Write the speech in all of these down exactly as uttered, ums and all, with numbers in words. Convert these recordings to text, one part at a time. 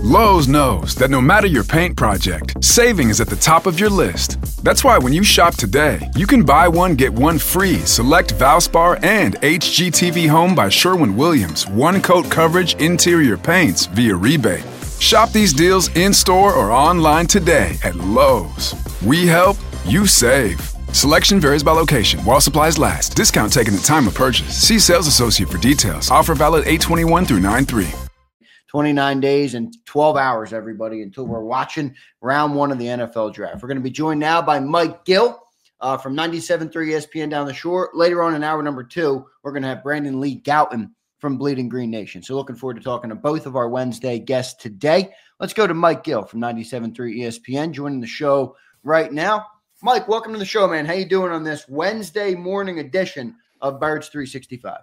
Lowe's knows that no matter your paint project, saving is at the top of your list. That's why when you shop today, you can buy one, get one free select Valspar and H G T V Home by Sherwin-Williams one-coat coverage interior paints via rebate. Shop these deals in-store or online today at Lowe's. We help, you save. Selection varies by location. While supplies last. Discount taken at time of purchase. See sales associate for details. Offer valid eight twenty-one through nine three. twenty-nine days and twelve hours, everybody, until we're watching round one of the N F L draft. We're going to be joined now by Mike Gill uh, from ninety-seven point three E S P N down the shore. Later on in hour number two, we're going to have Brandon Lee Gouton from Bleeding Green Nation. So looking forward to talking to both of our Wednesday guests today. Let's go to Mike Gill from ninety-seven point three E S P N joining the show right now. Mike, welcome to the show, man. How you doing on this Wednesday morning edition of Birds three sixty-five?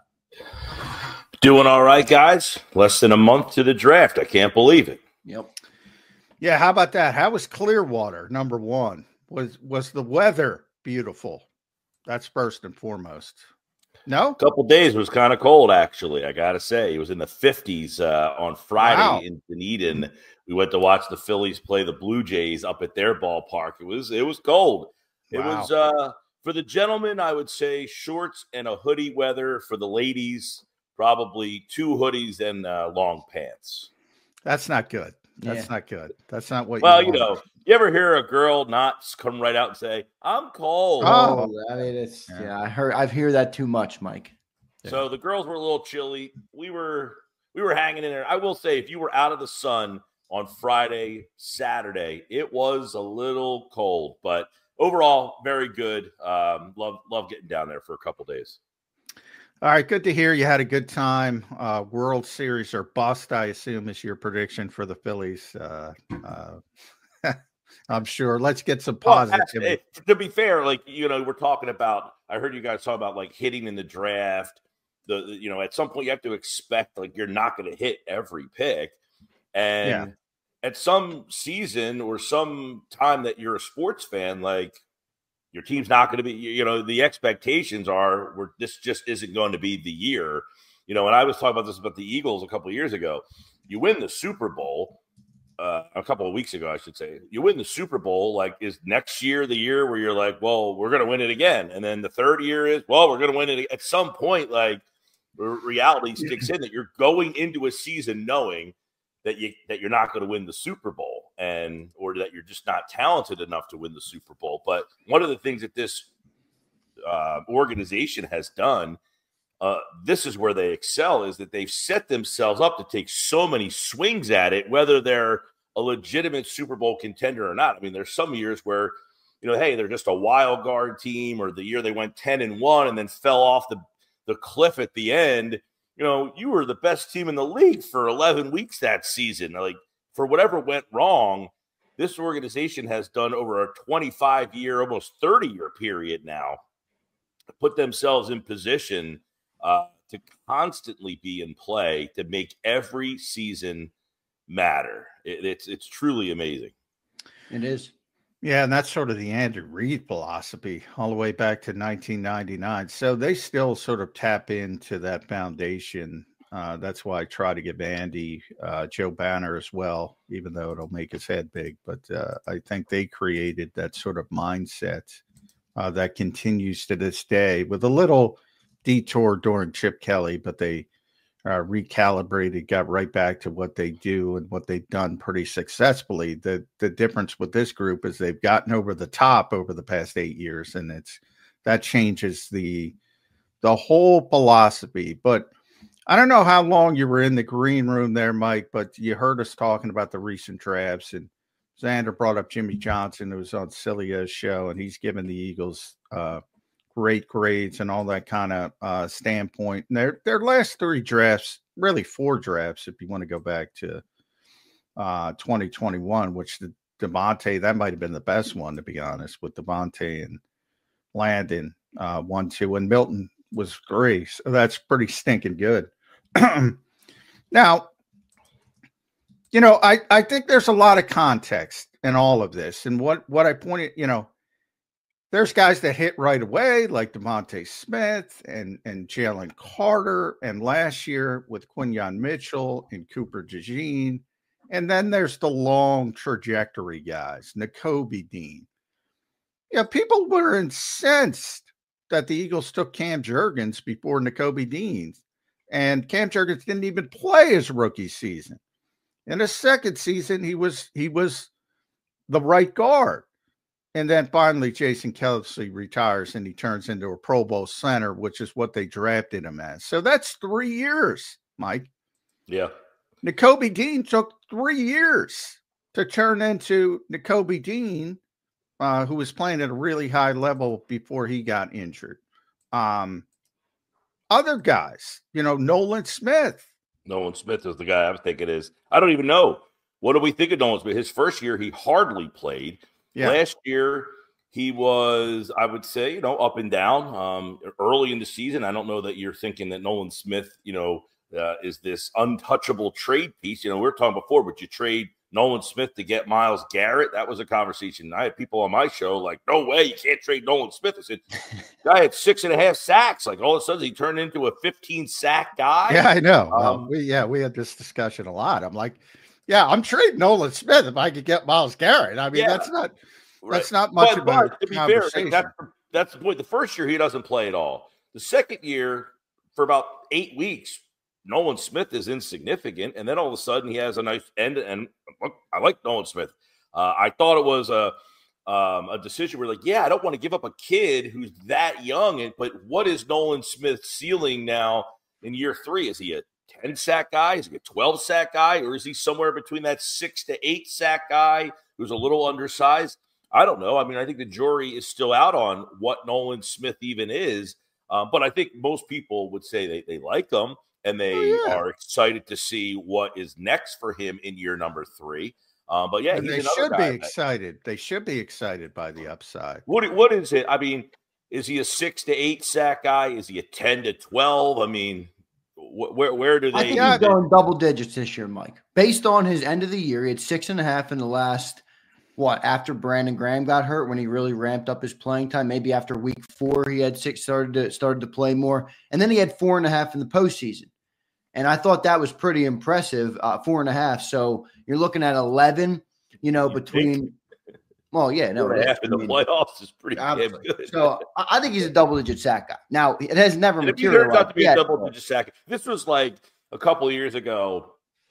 Doing all right, guys. Less than a month to the draft. I can't believe it. Yep. Yeah, how about that? How was Clearwater, number one? Was was the weather beautiful? That's first and foremost. No? A couple days was kind of cold, actually, I got to say. It was in the fifties uh, on Friday Wow. in Dunedin. We went to watch the Phillies play the Blue Jays up at their ballpark. It was it was cold. It Wow. was, uh, for the gentlemen, I would say shorts and a hoodie weather. For the ladies, probably two hoodies and uh, long pants. That's not good. That's Yeah. not good. That's not what Well, you you want. know, you ever hear a girl not come right out and say, "I'm cold"? Oh. Oh, I mean, it's Yeah. yeah. I heard I've heard that too much, Mike. So the girls were a little chilly. We were we were hanging in there. I will say, if you were out of the sun on Friday, Saturday, it was a little cold, but overall, very good. Um, love love getting down there for a couple days. All right, good to hear you had a good time. Uh, World Series or bust, I assume, is your prediction for the Phillies. Uh, uh, I'm sure. Let's get some Well, positivity. eh, to be fair, like you know, we're talking about. I heard you guys talk about like hitting in the draft. The, the you know, at some point you have to expect like you're not going to hit every pick, and Yeah. at some season or some time that you're a sports fan, like your team's not going to be. You know, the expectations are where this just isn't going to be the year. You know, and I was talking about this about the Eagles a couple of years ago. You win the Super Bowl. Uh, a couple of weeks ago, I should say, you win the Super Bowl. Like, is next year the year where you're like, well, we're going to win it again? And then the third year is, well, we're going to win it at some point. Like, reality sticks in that you're going into a season knowing that you that you're not going to win the Super Bowl, and or that you're just not talented enough to win the Super Bowl. But one of the things that this uh, organization has done. Uh, this is where they excel, is that they've set themselves up to take so many swings at it, whether they're a legitimate Super Bowl contender or not. I mean, there's some years where, you know, hey, they're just a wild card team, or the year they went ten and one and then fell off the, the cliff at the end. You know, you were the best team in the league for eleven weeks that season. Like, for whatever went wrong, this organization has done over a twenty-five year, almost thirty year period now, to put themselves in position Uh, to constantly be in play, to make every season matter. It, it's it's truly amazing. It is. Yeah, and that's sort of the Andrew Reid philosophy all the way back to nineteen ninety-nine. So they still sort of tap into that foundation. Uh, that's why I try to give Andy, uh, Joe Banner as well, even though it'll make his head big. But uh, I think they created that sort of mindset uh, that continues to this day with a little detour during Chip Kelly, but they uh, recalibrated, got right back to what they do and what they've done pretty successfully. The the difference with this group is they've gotten over the top over the past eight years, and it's that changes the the whole philosophy. But I don't know how long you were in the green room there, Mike, but you heard us talking about the recent drafts, and Xander brought up Jimmy Johnson, who was on Celia's show, and he's given the Eagles uh, great grades and all that kind of uh, standpoint. And their their last three drafts, really four drafts, if you want to go back to uh, twenty twenty-one, which the Devontae, that might have been the best one, to be honest, with Devontae and Landon, uh, one, two, and Milton was great. So that's pretty stinking good. Now, you know, I, I think there's a lot of context in all of this. And what, what I pointed, you know, there's guys that hit right away, like DeVonta Smith and, and Jalen Carter. And last year with Quinyon Mitchell and Cooper DeJean And then there's the long trajectory guys, Nakobe Dean. Yeah, people were incensed that the Eagles took Cam Jurgens before Nakobe Dean. And Cam Jurgens didn't even play his rookie season. In his second season, he was he was the right guard. And then finally, Jason Kelce retires and he turns into a Pro Bowl center, which is what they drafted him as. So that's three years, Mike. Yeah. Nakobe Dean took three years to turn into Nakobe Dean, uh, who was playing at a really high level before he got injured. Um, other guys, you know, Nolan Smith. Nolan Smith is the guy I think it is. I don't even know. What do we think of Nolan Smith? His first year, he hardly played. Yeah. Last year, he was, I would say, you know, up and down. Um, early in the season, I don't know that you're thinking that Nolan Smith, you know, uh, is this untouchable trade piece. You know, we were talking before, would you trade Nolan Smith to get Myles Garrett? That was a conversation. I had people on my show like, no way, you can't trade Nolan Smith. I said, guy had six and a half sacks. Like all of a sudden, he turned into a fifteen sack guy. Yeah, I know. Um, well, we, yeah, we had this discussion a lot. I'm like, yeah, I'm trading Nolan Smith if I could get Myles Garrett. I mean, yeah, that's not right. that's not much but, of a but, to be conversation. fair, that's, that's the point. The first year, he doesn't play at all. The second year, for about eight weeks, Nolan Smith is insignificant, and then all of a sudden he has a nice end. And look, I like Nolan Smith. Uh, I thought it was a um, a decision where, like, yeah, I don't want to give up a kid who's that young. And but what is Nolan Smith's ceiling now in year three? Is he a ten sack guy? Is he a twelve sack guy, or is he somewhere between that six to eight sack guy who's a little undersized? I don't know. I mean, I think the jury is still out on what Nolan Smith even is. Uh, but I think most people would say they they like him. And they oh, yeah. are excited to see what is next for him in year number three. Um, but yeah, and he's they should guy be excited. They should be excited by the upside. What what is it? I mean, is he a six to eight sack guy? Is he a ten to twelve? I mean, wh- where where do they? I think he's going double digits this year, Mike. Based on his end of the year, he had six and a half in the last. What after Brandon Graham got hurt when he really ramped up his playing time? Maybe after week four, he had six started to started to play more, and then he had four and a half in the postseason. And I thought that was pretty impressive, uh, four and a half. So you're looking at eleven, you know, you between. Think? Well, yeah, no, four and a half in the I mean, playoffs is pretty damn good. So I think he's a double-digit sack guy. Now it has never and materialized. If he turned out to be yet, a double-digit sack, this was like a couple of years ago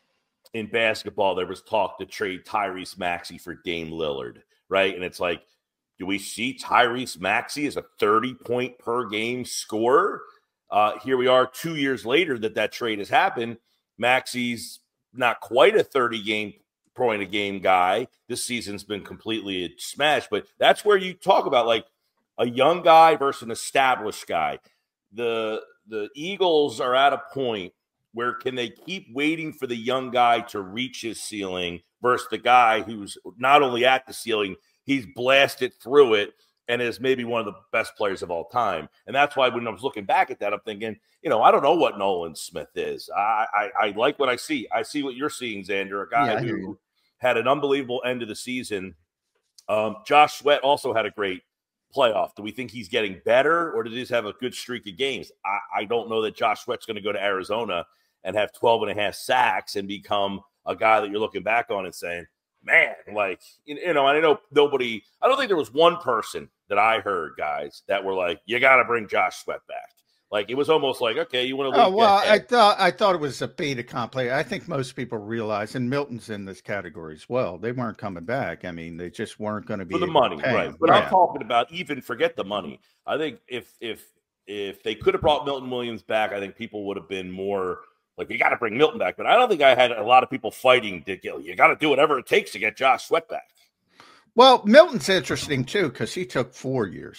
in basketball. There was talk to trade Tyrese Maxey for Dame Lillard, right? And it's like, do we see Tyrese Maxey as a thirty point per game scorer? Uh, here we are two years later that that trade has happened. Maxey's not quite a thirty game point a game guy. This season's been completely a smash, but that's where you talk about like a young guy versus an established guy. The, the Eagles are at a point where can they keep waiting for the young guy to reach his ceiling versus the guy who's not only at the ceiling, he's blasted through it and is maybe one of the best players of all time. And that's why when I was looking back at that, I'm thinking, you know, I don't know what Nolan Smith is. I I, I like what I see. I see what you're seeing, Xander, a guy yeah, who had an unbelievable end of the season. Um, Josh Sweat also had a great playoff. Do we think he's getting better, or did he just have a good streak of games? I, I don't know that Josh Sweat's going to go to Arizona and have twelve and a half sacks and become a guy that you're looking back on and saying, man, like, you know, I know nobody, I don't think there was one person that I heard, guys, that were like, you got to bring Josh Sweat back. Like, it was almost like, okay, you want to leave. Oh, well, I thought, I thought it was a fait accompli. I think most people realize, and Milton's in this category as well, they weren't coming back. I mean, they just weren't going to be for the money, right? Him. But yeah. I'm talking about even forget the money. I think if, if, if they could have brought Milton Williams back, I think people would have been more like, you got to bring Milton back. But I don't think I had a lot of people fighting to get, you got to do whatever it takes to get Josh Sweat back. Well, Milton's interesting too, because he took four years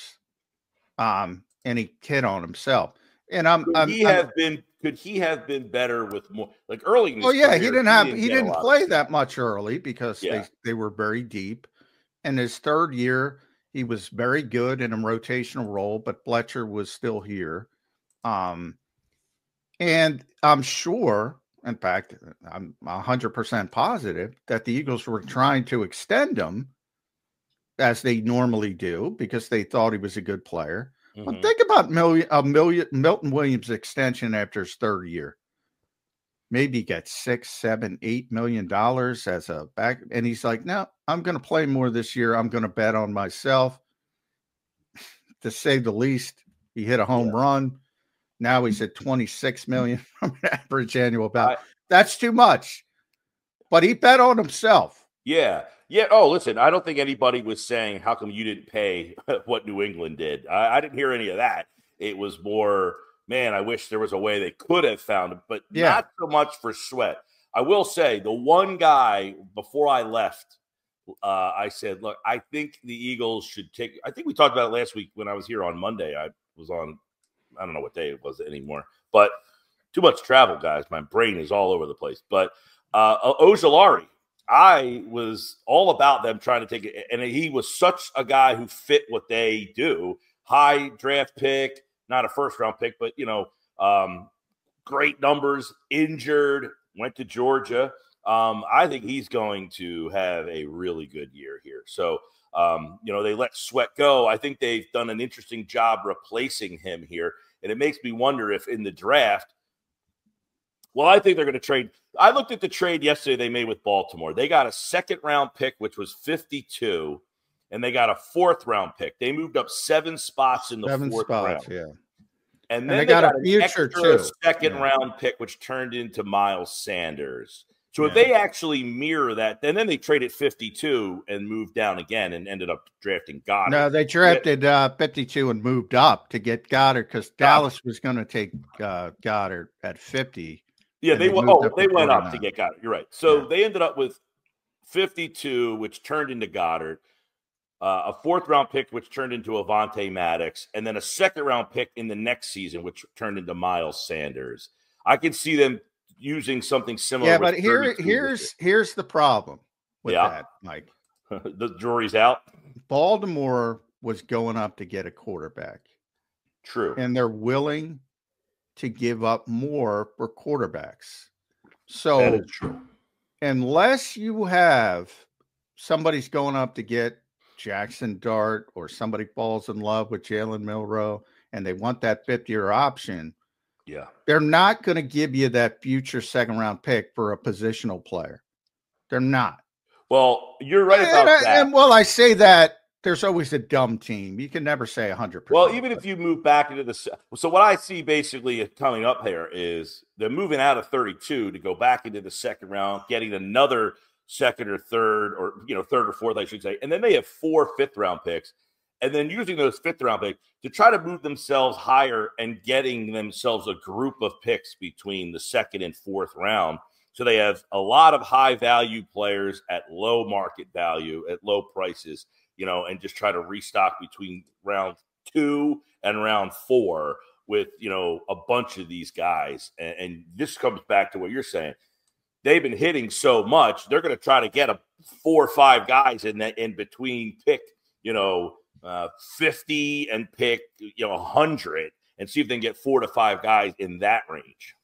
um, and he hit on himself. And I'm, could I'm, he I'm, have been, could he have been better with more like early? In his well, yeah, career, he didn't have, he didn't, he didn't play that much early because yeah. they, they were very deep. And his third year, he was very good in a rotational role, but Fletcher was still here. Um, and I'm sure, in fact, I'm one hundred percent positive that the Eagles were trying to extend him as they normally do because they thought he was a good player. Mm-hmm. But think about million, a million, Milton Williams' extension after his third year. maybe get six, seven, eight million dollars as a back. And he's like, no, I'm going to play more this year. I'm going to bet on myself. To say the least, he hit a home yeah. run. Now he's at twenty-six million from an average annual bet. That's too much. But he bet on himself. Yeah. Yeah. Oh, listen, I don't think anybody was saying, how come you didn't pay what New England did? I, I didn't hear any of that. It was more, man, I wish there was a way they could have found it, but yeah. not so much for Sweat. I will say the one guy before I left, uh, I said, look, I think the Eagles should take, I think we talked about it last week when I was here on Monday. I was on, I don't know what day it was anymore, but too much travel, guys. My brain is all over the place. But uh, Ojulari, I was all about them trying to take it. And he was such a guy who fit what they do. High draft pick, not a first round pick, but, you know, um, great numbers, injured, went to Georgia. Um, I think he's going to have a really good year here. So, um, you know, they let Sweat go. I think they've done an interesting job replacing him here. And it makes me wonder if in the draft, well, I think they're going to trade. I looked at the trade yesterday they made with Baltimore. They got a second round pick, which was fifty-two, and they got a fourth round pick. They moved up seven spots in the seven fourth spots, round. Yeah. And then and they, they got, got a an future extra too. second yeah. round pick, which turned into Miles Sanders. So yeah. if they actually mirror that, and then they traded fifty-two and moved down again and ended up drafting Goddard. No, they drafted uh, fifty-two and moved up to get Goddard because Dallas was going to take uh, Goddard at fifty. Yeah, they, they went. Oh, they to went up to get Goddard. You're right. So yeah. they ended up with fifty-two, which turned into Goddard, uh, a fourth round pick, which turned into Avonte Maddox, and then a second round pick in the next season, which turned into Miles Sanders. I can see them using something similar. Yeah, but here, here's here's the problem with yeah. that, Mike. The jury's out. Baltimore was going up to get a quarterback. True. And they're willing to give up more for quarterbacks. So that is true. Unless you have somebody's going up to get Jackson Dart or somebody falls in love with Jalen Milroe and they want that fifth-year option, yeah, they're not going to give you that future second-round pick for a positional player. They're not. Well, you're right about and, that. And well, I say that there's always a dumb team. You can never say one hundred percent. Well, even if you move back into the – so what I see basically coming up here is they're moving out of thirty-two to go back into the second round, getting another second or third or, you know, third or fourth, I should say. And then they have four fifth-round picks. And then using those fifth-round picks to try to move themselves higher and getting themselves a group of picks between the second and fourth round. So they have a lot of high-value players at low market value, at low prices, you know, and just try to restock between round two and round four with, you know, a bunch of these guys. And, and this comes back to what you're saying. They've been hitting so much, they're going to try to get a four or five guys in that in between pick, you know, uh, fifty and pick, you know, one hundred and see if they can get four to five guys in that range.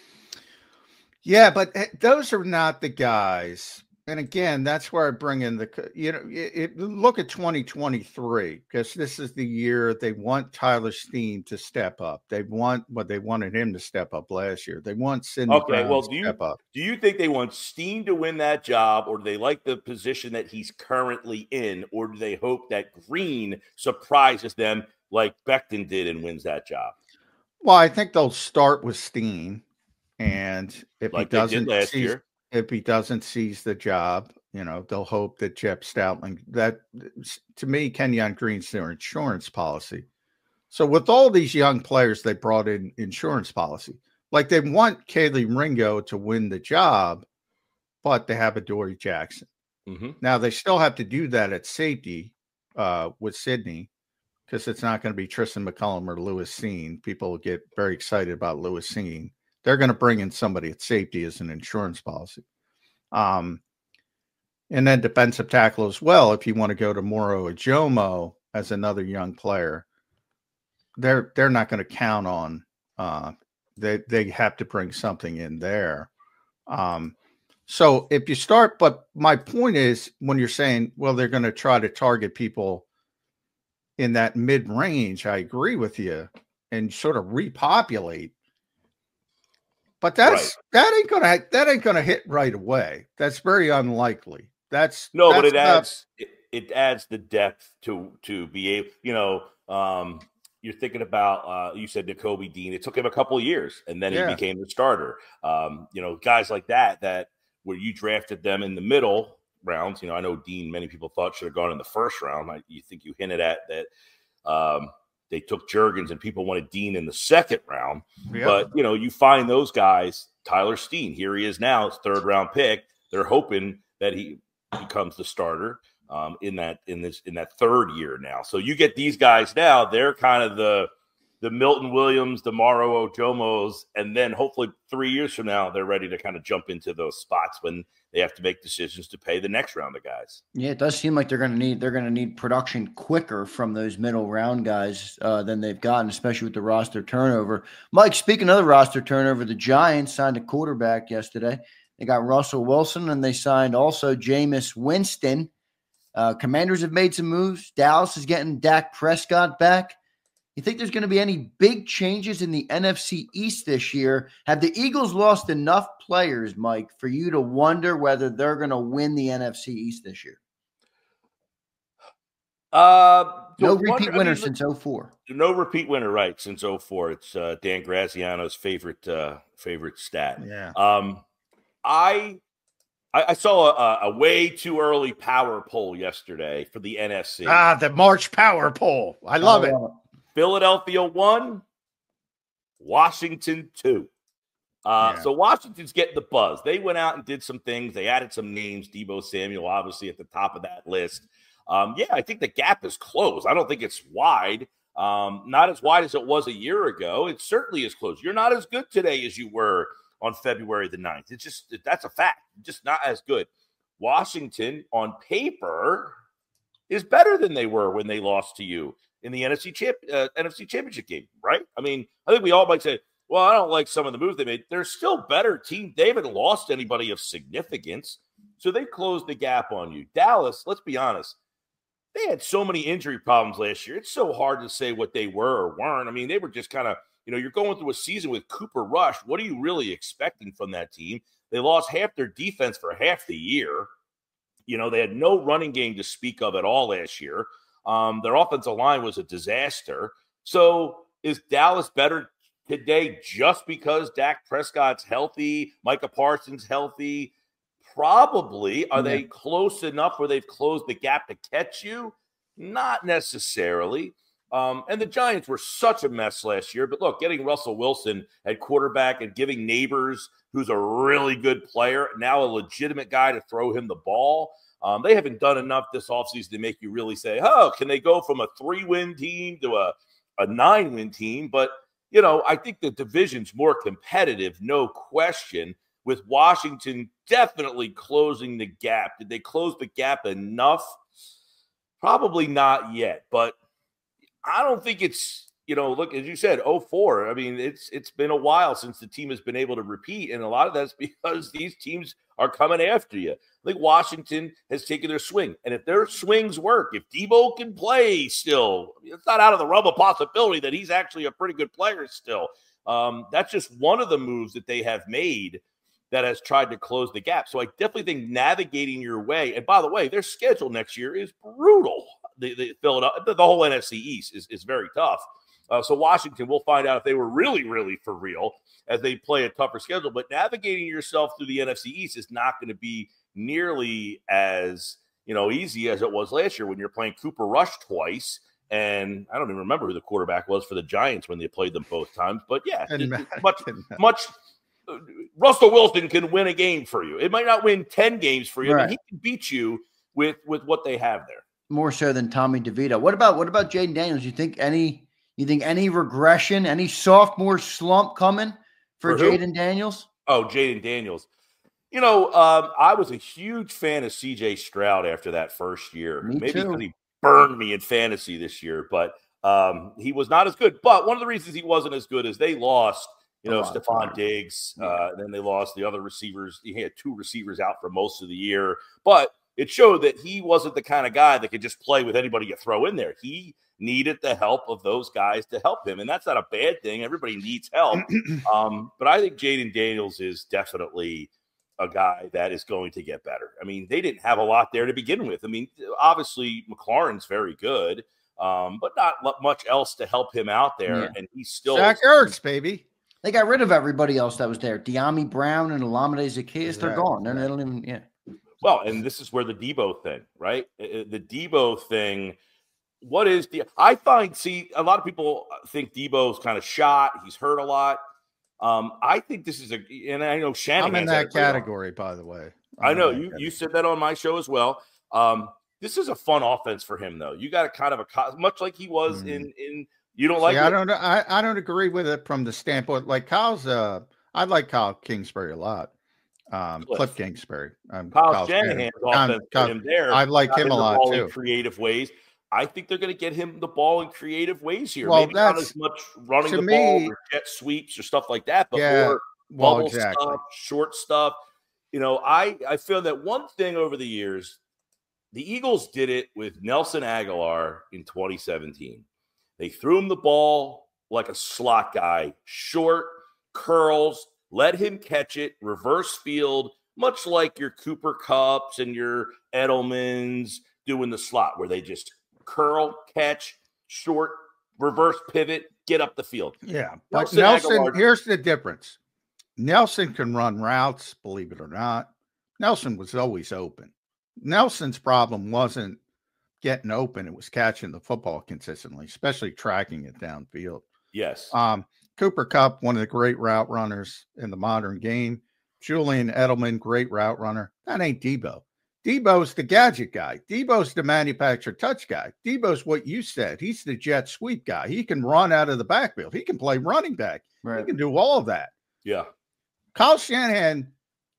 Yeah, but those are not the guys. And again, that's where I bring in the, you know, it, it, look at twenty twenty-three, because this is the year they want Tyler Steen to step up. They want what well, they wanted him to step up last year. They want Sidney okay, Brown well, to do you, step up. Do you think they want Steen to win that job, or do they like the position that he's currently in, or do they hope that Green surprises them like Becton did and wins that job? Well, I think they'll start with Steen, and if like he doesn't last seize, year. if he doesn't seize the job, you know, they'll hope that Jeff Stoutland, that to me, Kenyon Green's their insurance policy. So with all these young players, they brought in insurance policy. Like they want Kaylee Ringo to win the job, but they have Adoree Jackson. Mm-hmm. Now they still have to do that at safety uh, with Sydney, because it's not going to be Tristan McCullum or Lewis Cine. People get very excited about Lewis Cine. They're going to bring in somebody at safety as an insurance policy. Um, and then defensive tackle as well. If you want to go to Moro Ajomo as another young player, they're they're not going to count on. Uh, they they have to bring something in there. Um, so if you start, but my point is when you're saying, well, they're going to try to target people in that mid range. I agree with you, and sort of repopulate. But that's Right. that ain't gonna that ain't gonna hit right away. That's very unlikely. That's No, but that's it about adds it, it adds the depth to to be able, you know, um, you're thinking about uh, you said Nakobe Dean. It took him a couple of years, and then he yeah. became the starter. Um, you know, guys like that that where you drafted them in the middle rounds. You know, I know Dean. Many people thought should have gone in the first round. I, you think you hinted at that. Um, they took Juergens, and people wanted Dean in the second round. Yep. But you know, you find those guys. Tyler Steen, here he is now, third round pick. They're hoping that he becomes the starter um, in that in this in that third year now. So you get these guys now; they're kind of the the Milton Williams, the Maro Ojomos, and then hopefully three years from now they're ready to kind of jump into those spots when they have to make decisions to pay the next round of guys. Yeah, it does seem like they're going to need they're going to need production quicker from those middle round guys uh, than they've gotten, especially with the roster turnover. Mike, speaking of the roster turnover, the Giants signed a quarterback yesterday. They got Russell Wilson, and they signed also Jameis Winston. Uh, Commanders have made some moves. Dallas is getting Dak Prescott back. You think there's going to be any big changes in the N F C East this year? Have the Eagles lost enough players, Mike, for you to wonder whether they're going to win the N F C East this year? Uh, no wonder, repeat I winner mean, since oh four. No repeat winner, right? Since oh four, it's uh, Dan Graziano's favorite uh, favorite stat. Yeah. Um, I I saw a, a way too early power poll yesterday for the N F C. Ah, the March power poll. I love it. Philadelphia one, Washington two. Uh, Yeah. So Washington's getting the buzz. They went out and did some things. They added some names. Deebo Samuel, obviously, at the top of that list. Um, yeah, I think the gap is closed. I don't think it's wide. Um, not as wide as it was a year ago. It certainly is close. You're not as good today as you were on February the ninth. It's just, that's a fact. Just not as good. Washington, on paper, is better than they were when they lost to you in the N F C champ, uh, N F C championship game, right? I mean, I think we all might say, well, I don't like some of the moves they made. They're still better team. They haven't lost anybody of significance. So they closed the gap on you. Dallas, let's be honest, they had so many injury problems last year. It's so hard to say what they were or weren't. I mean, they were just kind of, you know, you're going through a season with Cooper Rush. What are you really expecting from that team? They lost half their defense for half the year. You know, they had no running game to speak of at all last year. Um, their offensive line was a disaster. So is Dallas better today just because Dak Prescott's healthy, Micah Parsons healthy? Probably. Are yeah. they close enough where they've closed the gap to catch you? Not necessarily. Um, and the Giants were such a mess last year. But look, getting Russell Wilson at quarterback and giving Neighbors, who's a really good player, now a legitimate guy to throw him the ball. Um, they haven't done enough this offseason to make you really say, oh, can they go from a three-win team to a, a nine-win team? But, you know, I think the division's more competitive, no question, with Washington definitely closing the gap. Did they close the gap enough? Probably not yet. But I don't think it's, you know, look, as you said, oh four. I mean, it's it's been a while since the team has been able to repeat. And a lot of that's because these teams are coming after you. I think Washington has taken their swing. And if their swings work, if Deebo can play still, it's not out of the realm of possibility that he's actually a pretty good player still. Um, that's just one of the moves that they have made that has tried to close the gap. So I definitely think navigating your way, and by the way, their schedule next year is brutal. The, the Philadelphia, the, the whole N F C East is, is very tough. Uh, so Washington, we'll find out if they were really, really for real as they play a tougher schedule. But navigating yourself through the N F C East is not going to be nearly as, you know, easy as it was last year when you're playing Cooper Rush twice. And I don't even remember who the quarterback was for the Giants when they played them both times. But yeah, it, much, much. Uh, Russell Wilson can win a game for you. It might not win ten games for you, right, but he can beat you with with what they have there. More so than Tommy DeVito. What about what about Jayden Daniels? You think any you think any regression, any sophomore slump coming for, for Jayden Daniels? Oh, Jayden Daniels. You know, um, I was a huge fan of C J Stroud after that first year. Me Maybe too. because he burned me in fantasy this year, but um, he was not as good. But one of the reasons he wasn't as good is they lost, you know, Stephon Diggs. Yeah. Uh, and then they lost the other receivers. He had two receivers out for most of the year. But it showed that he wasn't the kind of guy that could just play with anybody you throw in there. He needed the help of those guys to help him, and that's not a bad thing. Everybody needs help. um, but I think Jaden Daniels is definitely a guy that is going to get better. I mean, they didn't have a lot there to begin with. I mean, obviously McLaurin's very good, um, but not much else to help him out there. Yeah. And he's still Zach Ertz, baby. They got rid of everybody else that was there. De'Ami Brown and Olamide Zaccheaus, exactly. They're gone. They're, they don't even, yeah. Well, and this is where the Debo thing, right? The Debo thing. What is the? I find, see, a lot of people think Debo's kind of shot. He's hurt a lot. Um, I think this is a, and I know Shanahan. I'm in that category, by the way. I'm I know you. Category. You said that on my show as well. Um, this is a fun offense for him, though. You got a kind of a much like he was mm. in in. You don't like? See, I don't. I I don't agree with it from the standpoint. Like Kyle's. Uh, I like Kyle Kingsbury a lot. Um, Cliff, Cliff Kingsbury. Um, Kyle Kyle's Shanahan's offense Kyle, for him there. I like him a lot too. In creative ways. I think they're going to get him the ball in creative ways here. Well, Maybe not as much running the me, ball or jet sweeps or stuff like that, but yeah, more well, bubble exactly. stuff, short stuff. You know, I, I feel that one thing over the years, the Eagles did it with Nelson Aguilar in twenty seventeen. They threw him the ball like a slot guy, short, curls, let him catch it, reverse field, much like your Cooper Kupps and your Edelmans doing the slot where they just curl, catch, short, reverse pivot, get up the field. Yeah, but Nelson, Nelson Aguilar, here's the difference. Nelson can run routes, believe it or not. Nelson was always open. Nelson's problem wasn't getting open. It was catching the football consistently, especially tracking it downfield. Yes. Um, Cooper Kupp, one of the great route runners in the modern game. Julian Edelman, great route runner. That ain't Debo. Debo's the gadget guy. Debo's the manufactured touch guy. Debo's what you said. He's the jet sweep guy. He can run out of the backfield. He can play running back. Right. He can do all of that. Yeah. Kyle Shanahan,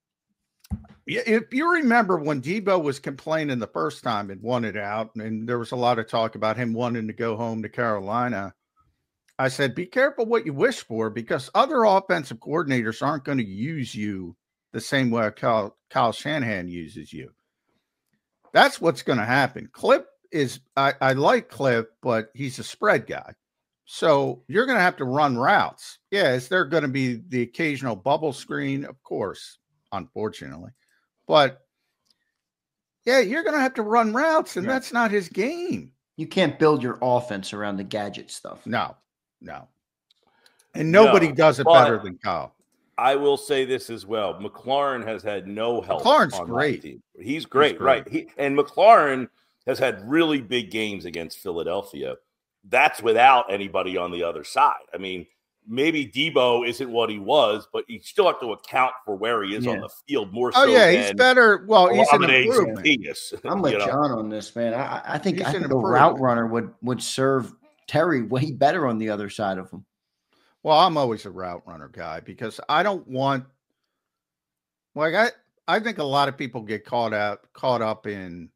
if you remember when Debo was complaining the first time and wanted out, and there was a lot of talk about him wanting to go home to Carolina, I said, be careful what you wish for, because other offensive coordinators aren't going to use you the same way Kyle, Kyle Shanahan uses you. That's what's going to happen. Cliff is, I, I like Cliff, but he's a spread guy. So you're going to have to run routes. Yeah, is there going to be the occasional bubble screen? Of course, unfortunately. But, yeah, you're going to have to run routes, and yeah. that's not his game. You can't build your offense around the gadget stuff. No, no. And nobody no, does it better than Kyle. I will say this as well. McLaurin has had no help. McLaurin's great. Team. He's great, He's great. right? He, and McLaurin has had really big games against Philadelphia. That's without anybody on the other side. I mean, maybe Debo isn't what he was, but you still have to account for where he is yeah. on the field more oh, so. Oh, yeah, he's better. Well, he's an improvement. Genius, I'm with you know? John on this, man. I, I think, I think a route runner would, would serve Terry way better on the other side of him. Well, I'm always a route runner guy because I don't want like I, I think a lot of people get caught out caught up in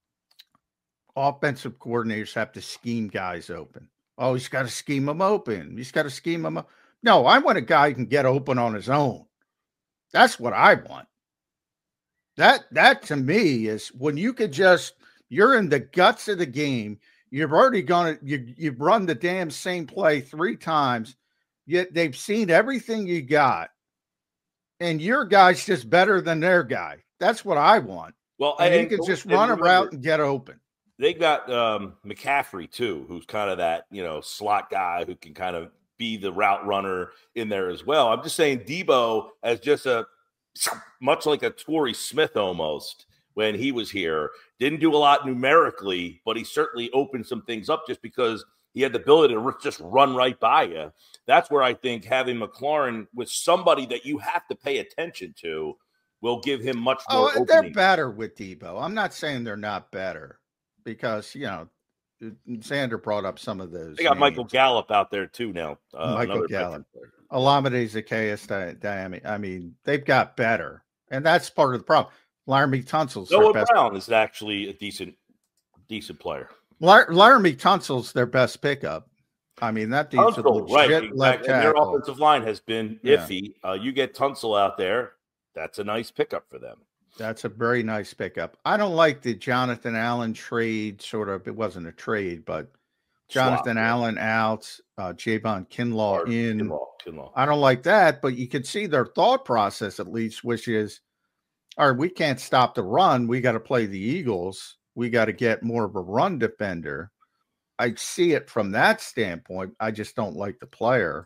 offensive coordinators have to scheme guys open. Oh, he's got to scheme them open. He's got to scheme them up. No, I want a guy who can get open on his own. That's what I want. That that to me is when you could just you're in the guts of the game. You've already gone you you've run the damn same play three times. Yet they've seen everything you got, and your guy's just better than their guy. That's what I want. Well, and, and you can just run a route and get open. They got um, McCaffrey too, who's kind of that you know slot guy who can kind of be the route runner in there as well. I'm just saying Debo as just a much like a Torrey Smith almost when he was here. Didn't do a lot numerically, but he certainly opened some things up just because he had the ability to just run right by you. That's where I think having McLaurin with somebody that you have to pay attention to will give him much more. Oh, they're better with Debo. I'm not saying they're not better because, you know, Xander brought up some of those. They got names. Michael Gallup out there too now. Uh, Michael Gallup. Olamide Zaccheaus, Diami. I mean, they've got better. And that's part of the problem. Laramie Tunsil's Noah Brown player. Is actually a decent, decent player. Lar- Laramie Tunsil's their best pickup. I mean, that dude's Tunsil, right, exactly. Left tackle. Their offensive line has been yeah. iffy. Uh, you get Tunsil out there, that's a nice pickup for them. That's a very nice pickup. I don't like the Jonathan Allen trade. Sort of, it wasn't a trade, but Jonathan Swap, yeah. Allen out, uh, Javon Kinlaw Or in. Kinlaw, Kinlaw. I don't like that, but you can see their thought process at least, which is, all right, we can't stop the run. We got to play the Eagles. We got to get more of a run defender. I see it from that standpoint. I just don't like the player.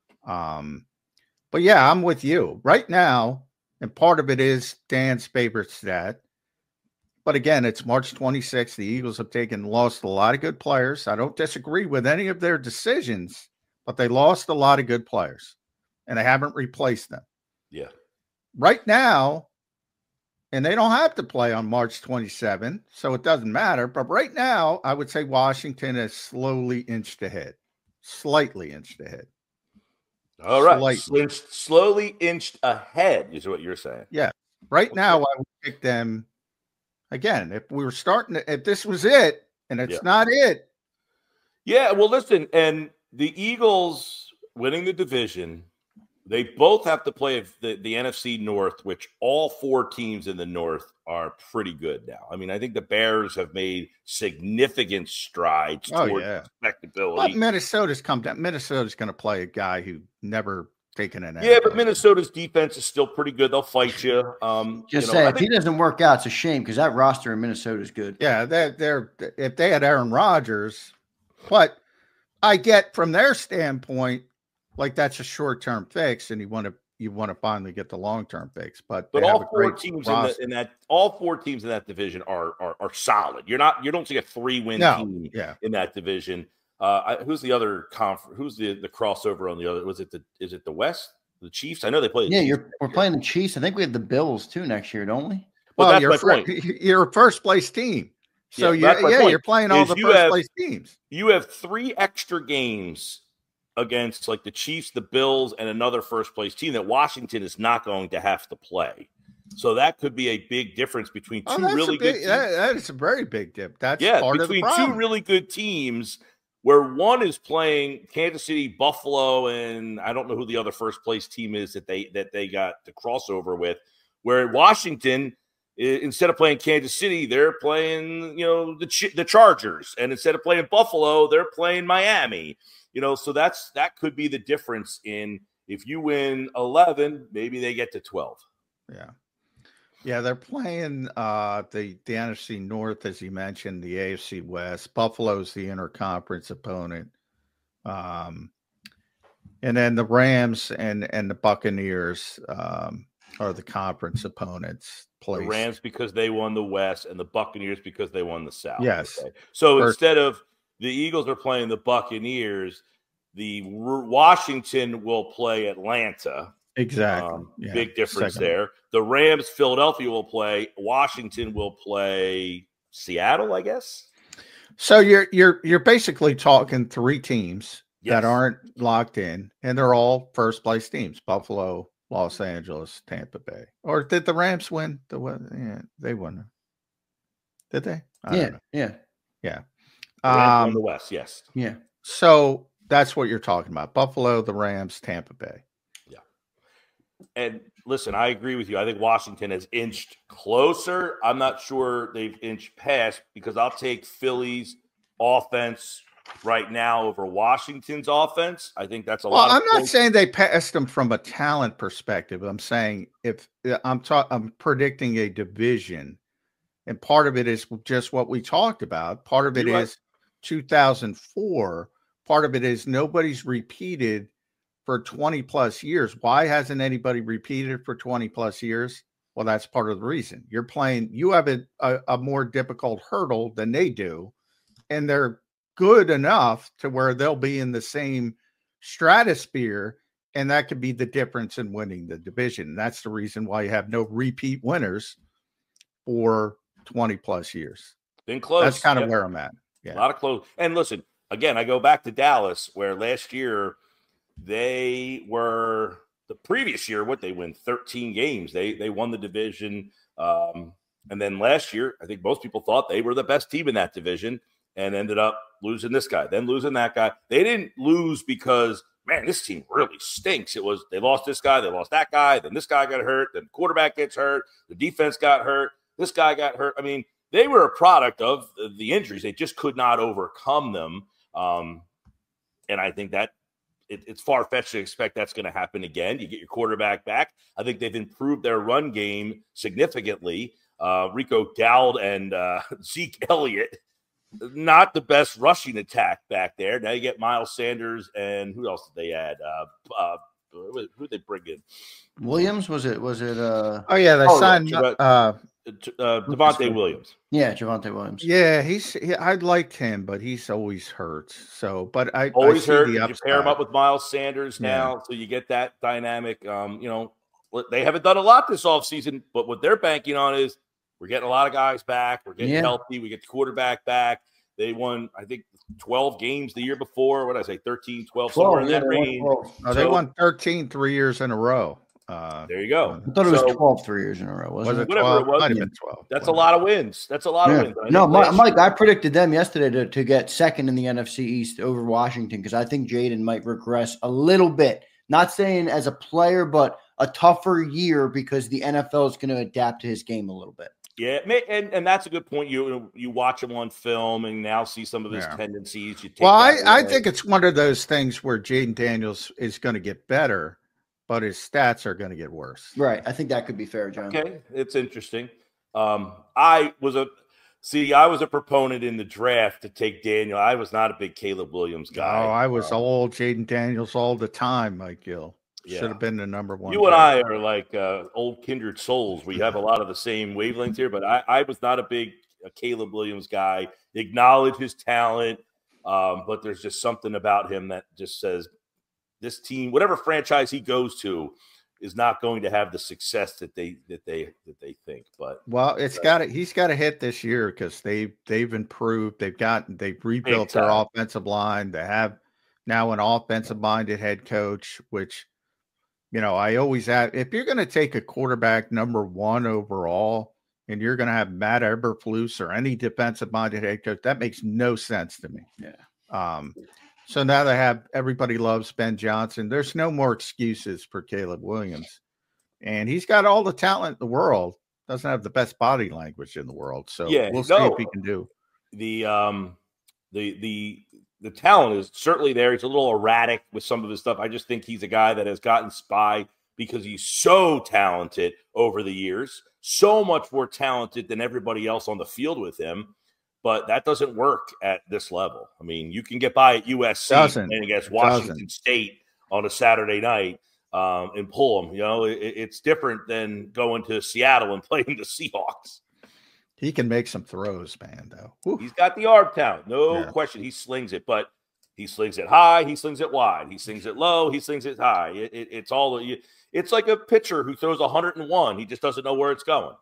Um, but yeah, I'm with you right now. And part of it is Dan's favorite stat. But again, it's March twenty-sixth. The Eagles have taken, lost a lot of good players. I don't disagree with any of their decisions, but they lost a lot of good players and they haven't replaced them. Yeah. Right now, and they don't have to play on March twenty-seventh, so it doesn't matter. But right now, I would say Washington has slowly inched ahead, slightly inched ahead. All right. Slightly. Inched, slowly inched ahead is what you're saying. Yeah. Right Okay. now, I would pick them. Again, if we were starting to, if this was it, and it's Yeah. not it. Yeah, well, listen, and the Eagles winning the division, they both have to play the, the N F C North, which all four teams in the North are pretty good now. I mean, I think the Bears have made significant strides Oh, towards yeah. respectability. But Minnesota's come down. Minnesota's going to play a guy who never taken an. Yeah, but Minnesota's defense is still pretty good. They'll fight you. Um, Just you know, say I if think- he doesn't work out, it's a shame because that roster in Minnesota is good. Yeah, they're, they're if they had Aaron Rodgers, but I get from their standpoint, like that's a short term fix, and you want to you want to finally get the long term fix. But But they have all a four great teams in, roster. the, in that all four teams in that division are are, are solid. You're not you don't see a three win No, team yeah. in that division. Uh, I, who's the other conference? Who's the, the crossover on the other? Was it the is it the West? The Chiefs? I know they play. The Yeah, Chiefs you're next we're year. playing the Chiefs. I think we have the Bills too next year, don't we? But Well, that's you're my fir- point. you're a first place team, so Yeah, you're, that's my yeah, point, you're playing all is the you first have- place teams. You have three extra games against like the Chiefs, the Bills, and another first place team that Washington is not going to have to play. So that could be a big difference between two Oh, that's really a big, good teams. that, that is a very big dip. That's Yeah, part of the between problem. two really good teams where one is playing Kansas City, Buffalo, and I don't know who the other first place team is that they that they got the crossover with, where Washington, i- instead of playing Kansas City, they're playing, you know, the Ch- the Chargers, and instead of playing Buffalo, they're playing Miami. You know, so that's that could be the difference in if you win eleven, maybe they get to twelve. Yeah. Yeah, they're playing uh, the, the N F C North, as you mentioned, the A F C West. Buffalo's the interconference opponent. Um, and then the Rams and, and the Buccaneers um, are the conference opponents. The Placed. Rams because they won the West, and the Buccaneers because they won the South. Yes. Okay? So First- instead of the Eagles are playing the Buccaneers, the R- Washington will play Atlanta. Exactly. Um, Yeah, big difference second. there. The Rams, Philadelphia will play. Washington will play Seattle, I guess. So you're you're you're basically talking three teams Yes. that aren't locked in, and they're all first place teams: Buffalo, Los Angeles, Tampa Bay. Or did the Rams win? The one? Yeah, they won. Did they? I yeah, don't know. yeah, The Rams won Um, the West, yes. yeah. so that's what you're talking about: Buffalo, the Rams, Tampa Bay. And listen, I agree with you. I think Washington has inched closer. I'm not sure they've inched past because I'll take Philly's offense right now over Washington's offense. I think that's a Well, lot. of I'm not points. saying they passed them from a talent perspective. I'm saying if I'm ta- I'm predicting a division, and part of it is just what we talked about. Part of it You're right. is two thousand four. Part of it is nobody's repeated for twenty plus years. Why hasn't anybody repeated for twenty plus years? Well, that's part of the reason. You're playing, you have a, a, a more difficult hurdle than they do, and they're good enough to where they'll be in the same stratosphere, and that could be the difference in winning the division. That's the reason why you have no repeat winners for twenty plus years. Been close. That's kind of Yep. where I'm at. A Yeah. lot of close. And listen, again, I go back to Dallas, where last year they were the previous year. What they win thirteen games. They they won the division. Um, and then last year, I think most people thought they were the best team in that division, and ended up losing this guy, then losing that guy. They didn't lose because man, this team really stinks. It was they lost this guy, they lost that guy, then this guy got hurt, then the quarterback gets hurt, the defense got hurt, this guy got hurt. I mean, they were a product of the injuries. They just could not overcome them. Um, and I think that it, it's far-fetched to expect that's going to happen again. You get your quarterback back. I think they've improved their run game significantly. Uh, Rico Dowd and uh, Zeke Elliott, not the best rushing attack back there. Now you get Miles Sanders and who else did they add? Uh, uh, who did they bring in? Williams, was it? Was it? Uh... Oh, yeah, they oh, signed yeah, uh, uh, Devontae Williams. Yeah, Javonte Williams. Yeah, he's. He, I liked him, but he's always hurt. So, but I always I see hurt. the You upside. pair him up with Miles Sanders now, Yeah. so you get that dynamic. Um, you know, they haven't done a lot this offseason, but what they're banking on is we're getting a lot of guys back. We're getting Yeah. healthy. We get the quarterback back. They won, I think, twelve games the year before. What did I say, thirteen, twelve, somewhere in yeah, that they won range. twelve. Oh, they So- won thirteen three years in a row. Uh, There you go. I thought it was So, twelve three years in a row, wasn't was it? it Whatever twelve? it was. Might have been twelve. That's a lot of wins. That's a lot Yeah. of wins. I No, think Mike, last Mike, year- I predicted them yesterday to, to get second in the N F C East over Washington because I think Jaden might regress a little bit. Not saying as a player, but a tougher year because the N F L is going to adapt to his game a little bit. Yeah, ma- and, and that's a good point. You you watch him on film and now see some of his Yeah. tendencies. You take Well, I, that I away. think it's one of those things where Jaden Daniels is going to get better, but his stats are going to get worse. Right. I think that could be fair, John. Okay, it's interesting. Um, I was a see, I was a proponent in the draft to take Daniel. I was not a big Caleb Williams guy. Oh, I was Um, all Jaden Daniels all the time, Mike Gill. Yeah. Should have been the number one. You and pick. I are like uh, old kindred souls. We have a lot of the same wavelengths here, but I, I was not a big a Caleb Williams guy. Acknowledge his talent, um, but there's just something about him that just says this team, whatever franchise he goes to, is not going to have the success that they that they that they think. But Well, it's got it. He's got to hit this year because they they've improved. They've gotten they've rebuilt their time. offensive line. They have now an offensive minded head coach, which you know I always have. If you're going to take a quarterback number one overall, and you're going to have Matt Eberflus or any defensive minded head coach, that makes no sense to me. Yeah. Um. So now they have everybody loves Ben Johnson. There's no more excuses for Caleb Williams, and he's got all the talent in the world. Doesn't have the best body language in the world. So Yeah, we'll see no. if he can do. the um the the the talent is certainly there. He's a little erratic with some of his stuff. I just think he's a guy that has gotten spy because he's so talented over the years, so much more talented than everybody else on the field with him. But that doesn't work at this level. I mean, you can get by at U S C Doesn't. and against It Washington doesn't. State on a Saturday night um, and pull them. You know, it, it's different than going to Seattle and playing the Seahawks. He can make some throws, man. Though Whew. He's got the arm talent, no Yeah. question. He slings it, but he slings it high, he slings it wide, he slings it low, he slings it high. It, it, it's all. It's like a pitcher who throws one hundred and one. He just doesn't know where it's going.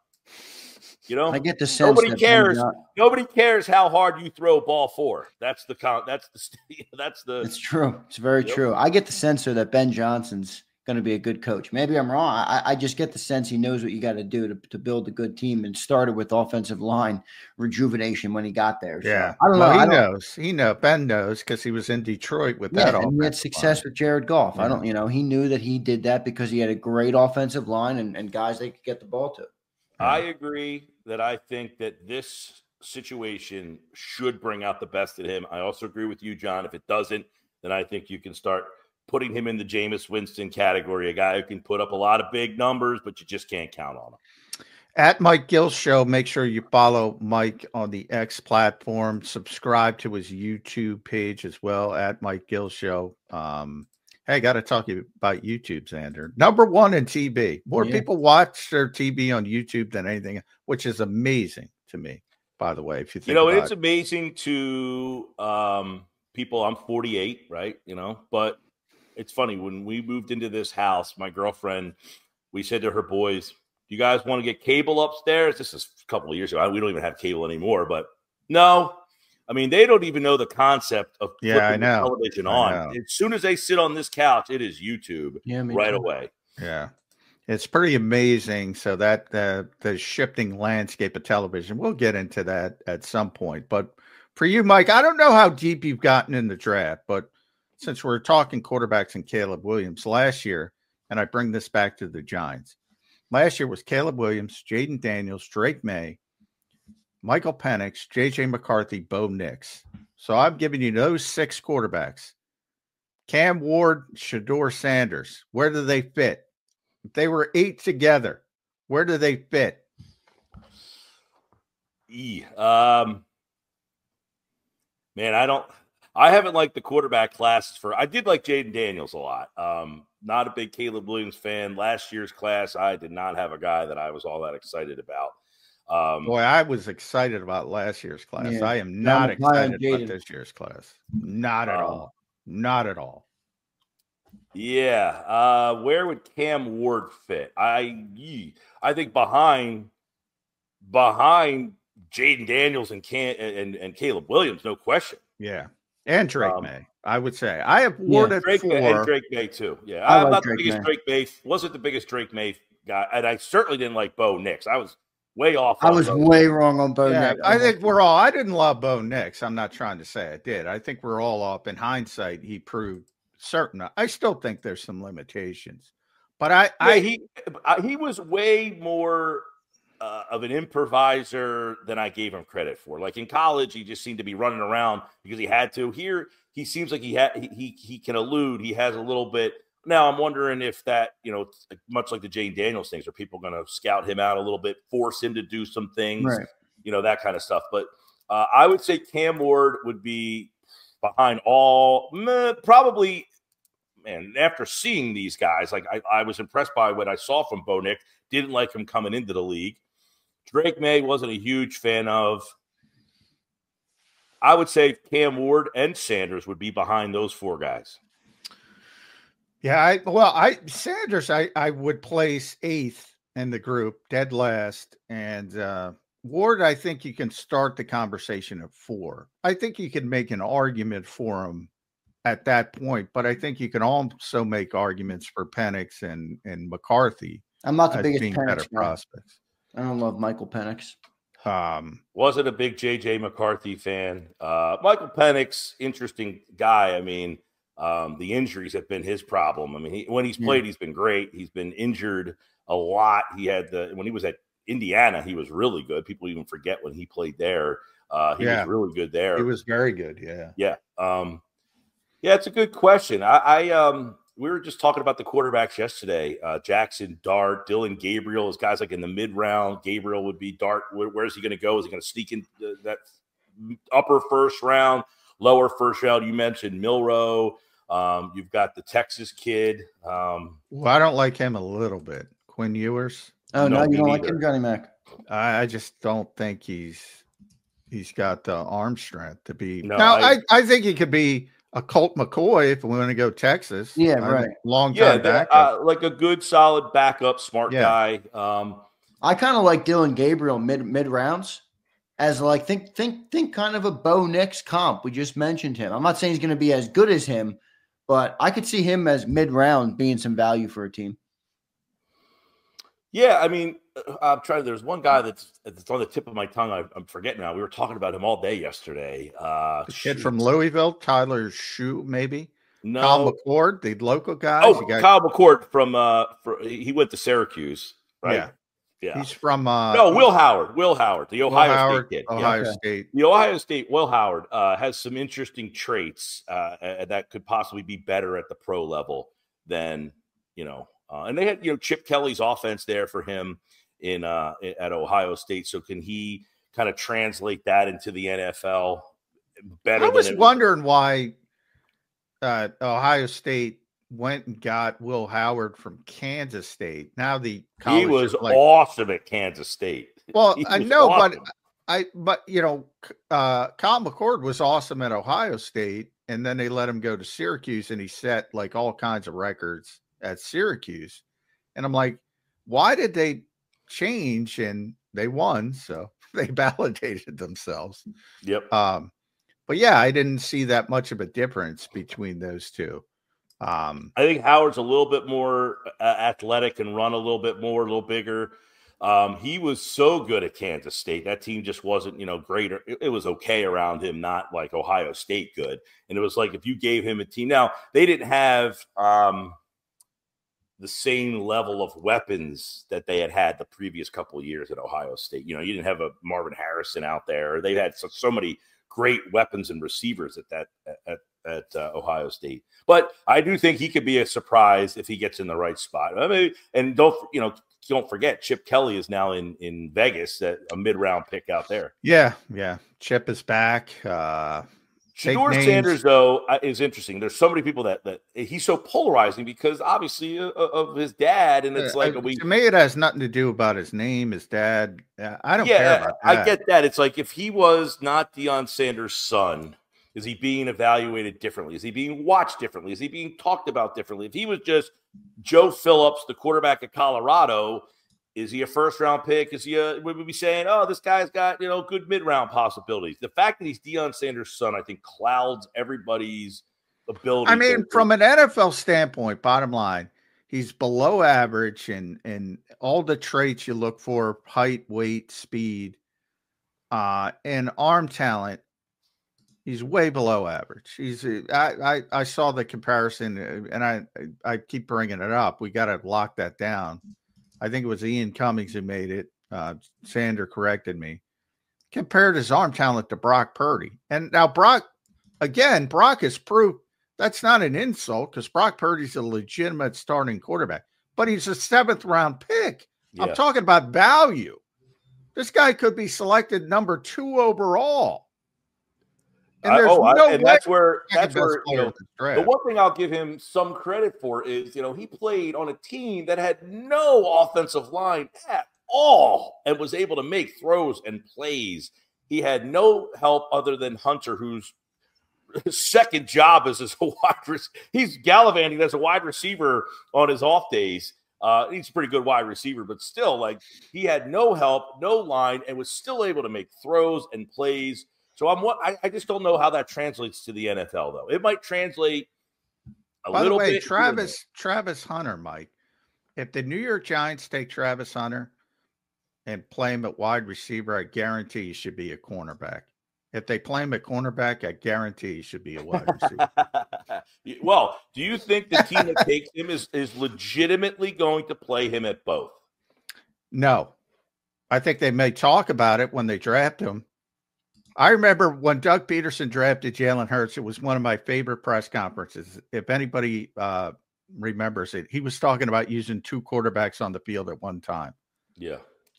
You know, I get the sense nobody that cares. Ben John- Nobody cares how hard you throw ball four. That's the count. That's the. That's the. It's true. It's very Yep. true. I get the sense though that Ben Johnson's going to be a good coach. Maybe I'm wrong. I, I just get the sense he knows what you got to do to, to build a good team and started with offensive line rejuvenation when he got there. So, Yeah, I don't well, know. He I don't, knows. He know. Ben knows because he was in Detroit with yeah, that. and he had offensive success line. with Jared Goff. I Yeah. don't, you know, he knew that he did that because he had a great offensive line and, and guys they could get the ball to. I agree that I think that this situation should bring out the best in him. I also agree with you, John. If it doesn't, then I think you can start putting him in the Jameis Winston category, a guy who can put up a lot of big numbers, but you just can't count on him. At Mike Gill Show, make sure you follow Mike on the X platform. Subscribe to his YouTube page as well, at Mike Gill Show. Um, hey, got to talk to you about YouTube, Xander. Number one in T V. More Yeah. people watch their T V on YouTube than anything, which is amazing to me, by the way. If you think You know, about it's it. amazing to um, people. I'm forty-eight, right? You know, but it's funny. When we moved into this house, my girlfriend, we said to her boys, do you guys want to get cable upstairs? This is a couple of years ago. We don't even have cable anymore, but no. I mean, they don't even know the concept of Yeah, I flipping the know. television I on. know. As soon as they sit on this couch, it is YouTube Yeah, me right too. away. Yeah. It's pretty amazing. So that uh, the shifting landscape of television, we'll get into that at some point. But for you, Mike, I don't know how deep you've gotten in the draft, but since we're talking quarterbacks and Caleb Williams last year, and I bring this back to the Giants. Last year was Caleb Williams, Jaden Daniels, Drake May, Michael Penix, J J McCarthy, Bo Nix. So I'm giving you those six quarterbacks. Cam Ward, Shedeur Sanders. Where do they fit? If they were eight together, where do they fit? E. Um, man, I don't – I haven't liked the quarterback classes for – I did like Jaden Daniels a lot. Um, not a big Caleb Williams fan. Last year's class, I did not have a guy that I was all that excited about. Um, Boy, I was excited about last year's class. Yeah. I am not I'm excited Jaden. about this year's class. Not at Uh, all. Not at all. Yeah. Uh, where would Cam Ward fit? I I think behind behind Jaden Daniels and Cam and, and Caleb Williams, no question. Yeah. And Drake Um, May, I would say. I have Ward Yeah, at Drake four. May, and Drake May too. Yeah, I I'm like not Drake the biggest May. Drake May. Wasn't the biggest Drake May guy, and I certainly didn't like Bo Nix. I was way off. I on was Bo. way wrong on Bo Yeah, Nix. I think we're all. I didn't love Bo Nix. I'm not trying to say I did. I think we're all up. In hindsight, he proved certain. I still think there's some limitations, but I, Yeah, I he uh, he was way more uh, of an improviser than I gave him credit for. Like in college, he just seemed to be running around because he had to. Here, he seems like he had he he, he can elude. He has a little bit. Now I'm wondering if that, you know, much like the Jane Daniels things, are people going to scout him out a little bit, force him to do some things, Right. you know, that kind of stuff. But uh, I would say Cam Ward would be behind all, meh, probably. Man, after seeing these guys, like I, I was impressed by what I saw from Bo Nix. Didn't like him coming into the league. Drake May wasn't a huge fan of. I would say Cam Ward and Sanders would be behind those four guys. yeah, I well, I Sanders, I I would place eighth in the group, dead last, and uh, Ward. I think you can start the conversation at four. I think you can make an argument for him at that point, but I think you can also make arguments for Penix and and McCarthy I'm not the as biggest being Penix better fan. prospects. I don't love Michael Penix. Um, Wasn't a big J J McCarthy fan. Uh, Michael Penix, interesting guy. I mean, um, the injuries have been his problem. I mean, he, when he's played, he's been great. He's been injured a lot. He had the when he was at Indiana, he was really good. People even forget when he played there. Uh, he Yeah. was really good there. he was very good. Yeah. Yeah. Um, yeah, it's a good question. I, I um, we were just talking about the quarterbacks yesterday. Uh, Jackson Dart, Dylan Gabriel, is guys like in the mid round. Gabriel would be Dart. Where, where's he going to go? Is he going to sneak in the, that upper first round, lower first round? You mentioned Milrow. Um, you've got the Texas kid. Um, Well, I don't like him a little bit. Quinn Ewers. Oh, no, No, you me don't like neither. him, Johnny Mac? I, I just don't think he's he's got the arm strength to be. No, now, I- I, I think he could be a Colt McCoy if we want to go Texas. Yeah, I right. think Long yeah, time the- back. uh, like a good, solid backup, smart Yeah. guy. Um, I kind of like Dylan Gabriel mid mid rounds as like think think think kind of a Bo Nix comp. We just mentioned him. I'm not saying he's going to be as good as him, but I could see him as mid round being some value for a team. Yeah, I mean, uh, I'm trying. There's one guy that's that's on the tip of my tongue. I, I'm forgetting now. We were talking about him all day yesterday. Uh, the kid shoot. from Louisville, Tyler Shue, maybe. no, Kyle McCord, the local guy. oh, You got- Kyle McCord from uh, for, he went to Syracuse, right? Yeah. Yeah. He's from uh, no, Will Howard. Will Howard, the Will Ohio Howard, State kid. Yeah. Ohio Okay. State. The Ohio State Will Howard uh, has some interesting traits uh, uh, that could possibly be better at the pro level than you know. Uh, and they had you know Chip Kelly's offense there for him in uh, at Ohio State. So can he kind of translate that into the N F L better? I was than it, wondering why uh, Ohio State went and got Will Howard from Kansas State. Now the he college was is like, awesome at Kansas State. well, He I was know, awesome. but I but you know, uh, Kyle McCord was awesome at Ohio State, and then they let him go to Syracuse, and he set like all kinds of records at Syracuse. And I'm like, why did they change? And they won, so they validated themselves. Yep. Um, but yeah, I didn't see that much of a difference between those two. Um, I think Howard's a little bit more uh, athletic and run a little bit more, a little bigger. Um, he was so good at Kansas State. That team just wasn't, you know, great. It, it was okay around him, not like Ohio State good. And it was like if you gave him a team. Now, they didn't have um, the same level of weapons that they had had the previous couple of years at Ohio State. You know, you didn't have a Marvin Harrison out there. They had so, so many great weapons and receivers at that at, at uh, Ohio State. But I do think he could be a surprise if he gets in the right spot. I mean, and don't, you know, don't forget, Chip Kelly is now in, in Vegas, at a mid-round pick out there. Yeah, yeah. Chip is back. Uh, Shedeur Sanders, though, is interesting. There's so many people that, that he's so polarizing because, obviously, uh, of his dad, and it's uh, like... Uh, we, to me, it has nothing to do about his name, his dad. Uh, I don't yeah, care about that. I get that. It's like if he was not Deion Sanders' son, is he being evaluated differently? Is he being watched differently? Is he being talked about differently? If he was just Joe Phillips, the quarterback of Colorado, is he a first-round pick? Is he a, would we be saying, oh, this guy's got, you know, good mid-round possibilities? The fact that he's Deion Sanders' son, I think, clouds everybody's ability. I mean, to, from an N F L standpoint, bottom line, he's below average in, in all the traits you look for, height, weight, speed, uh, and arm talent. He's way below average. He's I, I I saw the comparison, and I I keep bringing it up. We got to lock that down. I think it was Ian Cummings who made it. Uh, Sander corrected me. Compared his arm talent to Brock Purdy, and now Brock again. Brock has proved that's not an insult because Brock Purdy's a legitimate starting quarterback, but he's a seventh round pick. Yeah. I'm talking about value. This guy could be selected number two overall. And, there's oh, no I, and that's where that's where you know, the one thing I'll give him some credit for is, you know, he played on a team that had no offensive line at all and was able to make throws and plays. He had no help other than Hunter, whose second job is as a wide receiver. He's gallivanting as a wide receiver on his off days. Uh, he's a pretty good wide receiver, but still, like, he had no help, no line, and was still able to make throws and plays. So I'm what I, I just don't know how that translates to the N F L, though. It might translate a By little the way, bit. Travis Travis Hunter, Mike. If the New York Giants take Travis Hunter and play him at wide receiver, I guarantee he should be a cornerback. If they play him at cornerback, I guarantee he should be a wide receiver. Well, do you think the team that takes him is is legitimately going to play him at both? No, I think they may talk about it when they draft him. I remember when Doug Peterson drafted Jalen Hurts, it was one of my favorite press conferences. If anybody uh, remembers it, he was talking about using two quarterbacks on the field at one time. Yeah.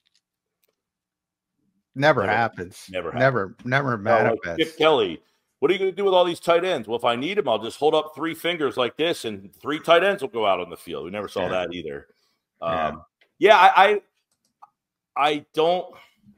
Never, never happens. Never, happens. never, never manifests. Well, like Chip Kelly, what are you going to do with all these tight ends? Well, if I need them, I'll just hold up three fingers like this and three tight ends will go out on the field. We never saw yeah. that either. Yeah, um, yeah I, I, I don't.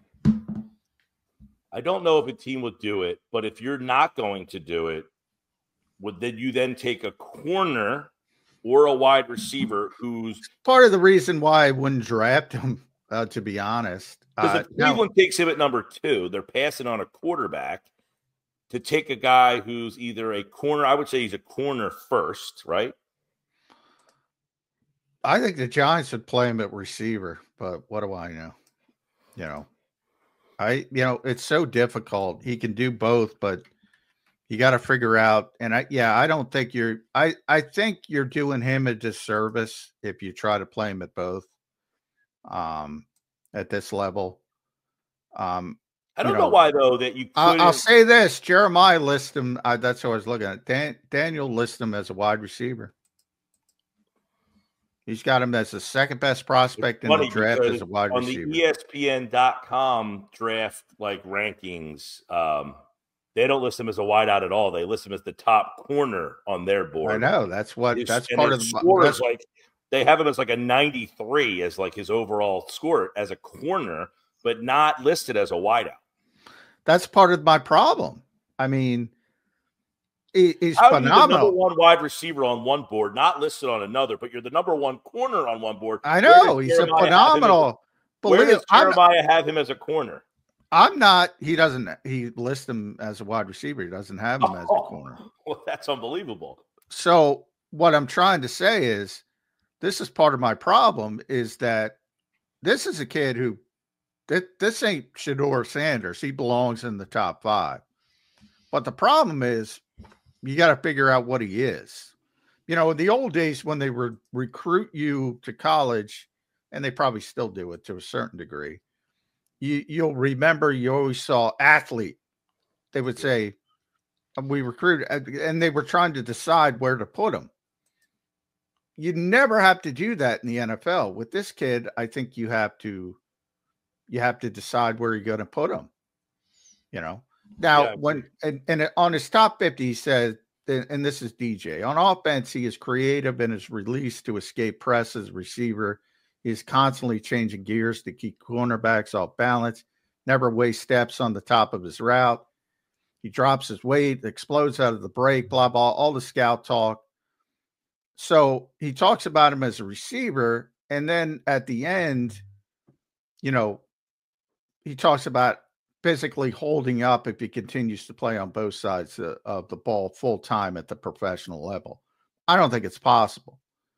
I don't know if a team would do it, but if you're not going to do it, would then you then take a corner or a wide receiver who's part of the reason why I wouldn't draft him, uh, to be honest. Because uh, if Cleveland now, takes him at number two, they're passing on a quarterback to take a guy who's either a corner. I would say he's a corner first, right? I think the Giants would play him at receiver, but what do I know? You know. I, you know, it's so difficult. He can do both, but you got to figure out. And I, yeah, I don't think you're, I, I think you're doing him a disservice if you try to play him at both, um, at this level. Um, I don't you know, know why though that you. I'll, I'll say this: Jeremiah lists him. Uh, that's what I was looking at. Dan, Daniel lists him as a wide receiver. He's got him as the second best prospect in the draft as a wide on receiver. On the E S P N dot com draft like rankings, um, they don't list him as a wideout at all. They list him as the top corner on their board. I know that's what his, that's part of the score is like. They have him as like a ninety-three as like his overall score as a corner, but not listed as a wideout. That's part of my problem. I mean. He's How phenomenal. Are you the number one wide receiver on one board, not listed on another, but you're the number one corner on one board. I know he's Jeremiah a phenomenal. A, where does Jeremiah I'm, have him as a corner? I'm not. He doesn't. He lists him as a wide receiver. He doesn't have him oh, as a corner. Well, that's unbelievable. So what I'm trying to say is, this is part of my problem. Is that this is a kid who this, this ain't Shedeur Sanders. He belongs in the top five. But the problem is you got to figure out what he is. You know, in the old days when they would recruit you to college, and they probably still do it to a certain degree, you, you'll remember you always saw athlete. They would say, we recruited, and they were trying to decide where to put him. You never have to do that in the N F L. With this kid, I think you have to you have to decide where you're going to put him. You know, now yeah, when and, and on his top fifty, he said, and this is D J, on offense, he is creative in his release to escape press as receiver. He is constantly changing gears to keep cornerbacks off balance, never wastes steps on the top of his route. He drops his weight, explodes out of the break, blah, blah, all the scout talk. So he talks about him as a receiver. And then at the end, you know, he talks about physically holding up if he continues to play on both sides of, of the ball full time at the professional level. I don't think it's possible.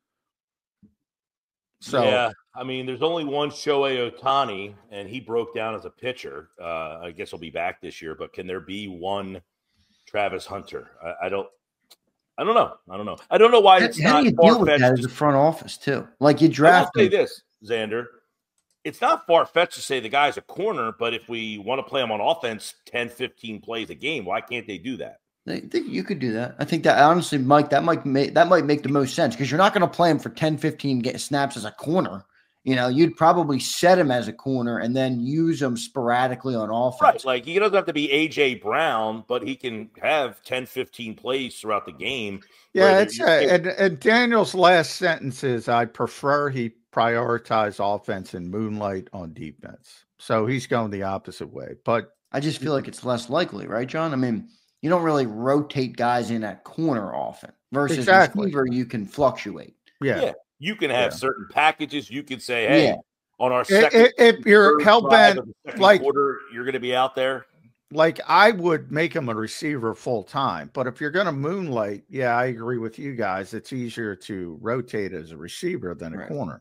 So, yeah, I mean, there's only one Shohei Ohtani, and he broke down as a pitcher. Uh, I guess he'll be back this year, but can there be one Travis Hunter? I, I don't. I don't know. I don't know. I don't know why it's how not. How do you deal with that as a front office too? Like you draft. I'll say this, Xander. It's not far-fetched to say the guy's a corner, but if we want to play him on offense ten, fifteen plays a game, why can't they do that? I think you could do that. I think that honestly, Mike, that might make that might make the most sense because you're not going to play him for ten, fifteen get snaps as a corner. You know, you'd probably set him as a corner and then use him sporadically on offense. Right. Like he doesn't have to be A J Brown, but he can have ten, fifteen plays throughout the game. Yeah, it's uh, and, and Daniel's last sentence is, I prefer he prioritize offense and moonlight on defense. So he's going the opposite way. But I just feel like it's less likely, right, John? I mean, you don't really rotate guys in at corner often versus exactly. receiver. You can fluctuate. Yeah. yeah. You can have yeah. certain packages. You can say, hey, yeah. on our second, if, if you're hell bent, like quarter, you're going to be out there. Like I would make him a receiver full time, but if you're going to moonlight, yeah, I agree with you guys. It's easier to rotate as a receiver than a right. corner.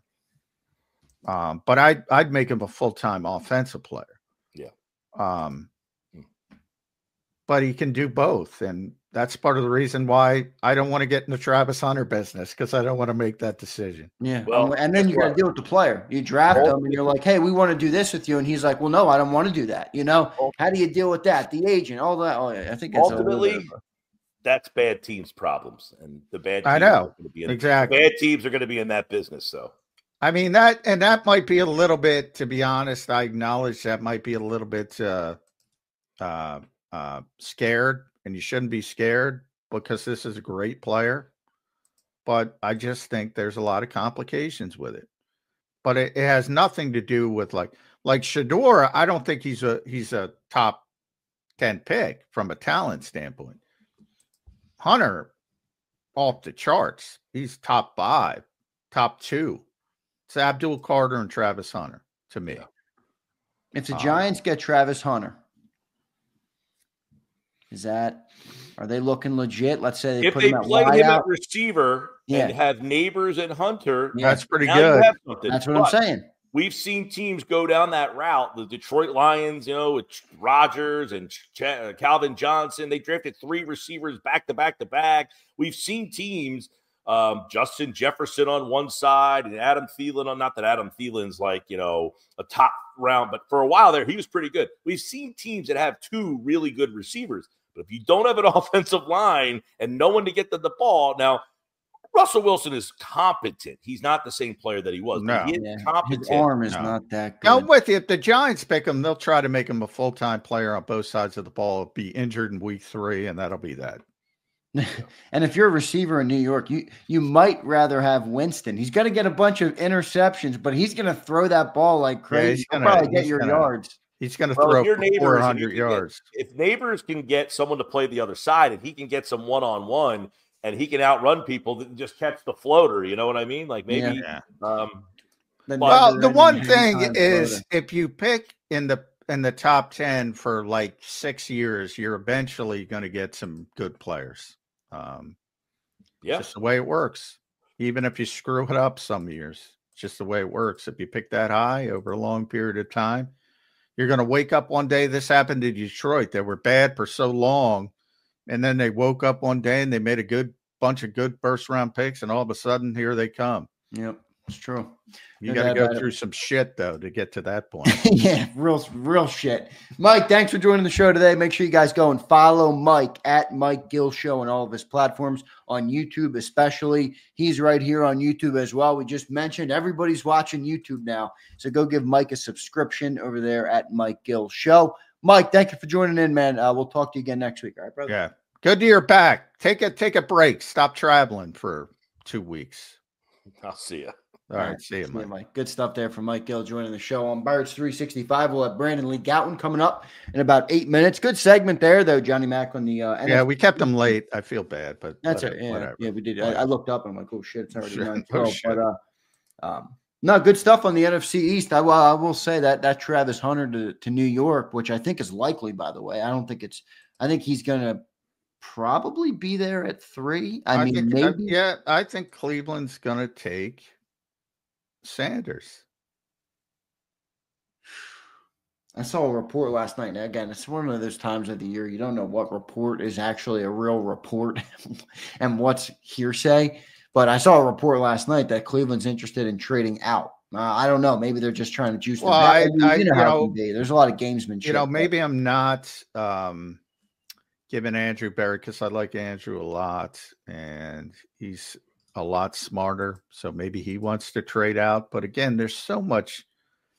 Um, but I'd I'd make him a full time offensive player. Yeah. Um, but he can do both, and that's part of the reason why I don't want to get in the Travis Hunter business because I don't want to make that decision. Yeah. Well, and then you got to deal with the player. You draft him, and you're like, "Hey, we want to do this with you," and he's like, "Well, no, I don't want to do that." You know, how do you deal with that? The agent, all that. Oh, yeah, I think it's ultimately that's bad teams' problems, and the bad. Teams I know are going to be in, exactly. Bad teams are going to be in that business, so. I mean that, and that might be a little bit. To be honest, I acknowledge that might be a little bit uh, uh, uh, scared, and you shouldn't be scared because this is a great player. But I just think there's a lot of complications with it. But it, it has nothing to do with like like Shedeur. I don't think he's a he's a top ten pick from a talent standpoint. Hunter, off the charts. He's top five, top two. It's Abdul Carter and Travis Hunter to me. If the Giants um, get Travis Hunter, is that are they looking legit? Let's say they if put they him at play wide him out. at receiver yeah. and have Neighbors and Hunter, yeah. that's pretty good. That's what but I'm saying. We've seen teams go down that route. The Detroit Lions, you know, with Rodgers and Ch- Calvin Johnson, they drafted three receivers back to back to back. We've seen teams. Um, Justin Jefferson on one side and Adam Thielen on, not that Adam Thielen's like, you know, a top round, but for a while there, he was pretty good. We've seen teams that have two really good receivers, but if you don't have an offensive line and no one to get to the ball, now Russell Wilson is competent. He's not the same player that he was. No. He is yeah. competent. His arm is no. not that good. I'm with you. If the Giants pick him, they'll try to make him a full-time player on both sides of the ball, be injured in week three, and that'll be that. And if you're a receiver in New York, you you might rather have Winston. He's going to get a bunch of interceptions, but he's going to throw that ball like crazy. Yeah, he's going to probably get your gonna, yards. He's going to well, throw four hundred if yards. Get, if Neighbors can get someone to play the other side and he can get some one-on-one and he can outrun people that just catch the floater, you know what I mean? Like maybe yeah. um, the well, the one thing is floater. If you pick in the in the top ten for like six years, you're eventually going to get some good players. Um, yeah, just the way it works. Even if you screw it up some years, just the way it works. If you pick that high over a long period of time, you're going to wake up one day. This happened to Detroit. They were bad for so long, and then they woke up one day and they made a good bunch of good first round picks, and all of a sudden here they come. Yep, it's true. You got to go through some shit though to get to that point. Yeah, real, real shit. Mike, thanks for joining the show today. Make sure you guys go and follow Mike at Mike Gill Show on all of his platforms, on YouTube especially. He's right here on YouTube as well. We just mentioned everybody's watching YouTube now, so go give Mike a subscription over there at Mike Gill Show. Mike, thank you for joining in, man. Uh, we'll talk to you again next week. All right, brother? Yeah. Good to your back. Take a take a break. Stop traveling for two weeks. I'll see you. All, All right, right, see you, Mike. Mike. Good stuff there from Mike Gill joining the show on Birds three sixty-five. We'll have Brandon Lee Goutman coming up in about eight minutes. Good segment there, though, Johnny Mack on the uh, N F L. Yeah, we kept him late. I feel bad, but that's whatever, it. Yeah, whatever. yeah, we did. I, I looked up and I'm like, oh shit, it's already nine oh, twelve. But uh, um, no, good stuff on the N F C East. I, well, I will say that that Travis Hunter to, to New York, which I think is likely, by the way. I don't think it's. I think he's gonna probably be there at three. I, I mean, think, maybe. uh, yeah, I think Cleveland's gonna take Sanders. I saw a report last night. Now, again, it's one of those times of the year you don't know what report is actually a real report and what's hearsay. But I saw a report last night that Cleveland's interested in trading out. Uh, I don't know. Maybe they're just trying to juice. Well, I, I, you know, you how know, it can be. There's a lot of gamesmanship. You know, maybe I'm not um, giving Andrew Berry because I like Andrew a lot, and he's a lot smarter. So maybe he wants to trade out. But again, there's so much.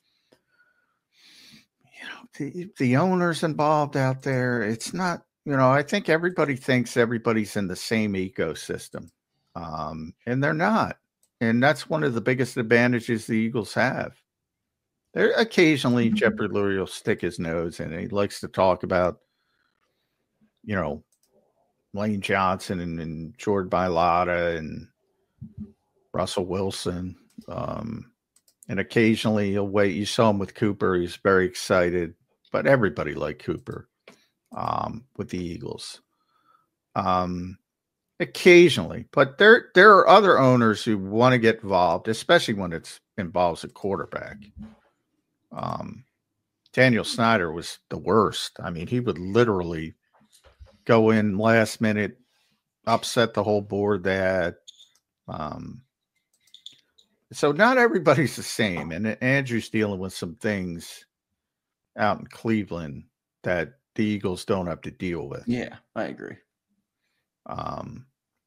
You know, the, the owners involved out there. It's not. You know, I think everybody thinks everybody's in the same ecosystem, um, and they're not. And that's one of the biggest advantages the Eagles have. There occasionally Jeffrey Lurie will stick his nose in it. He likes to talk about, you know, Lane Johnson and, and Jordan Mailata and Russell Wilson. Um, and occasionally he'll wait. You saw him with Cooper. He's very excited. But everybody liked Cooper um, with the Eagles. Um Occasionally, but there there are other owners who want to get involved, especially when it involves a quarterback. Um, Daniel Snyder was the worst. I mean, he would literally go in last minute, upset the whole board they had. Um, so not everybody's the same, and Andrew's dealing with some things out in Cleveland that the Eagles don't have to deal with. Yeah, I agree. Um,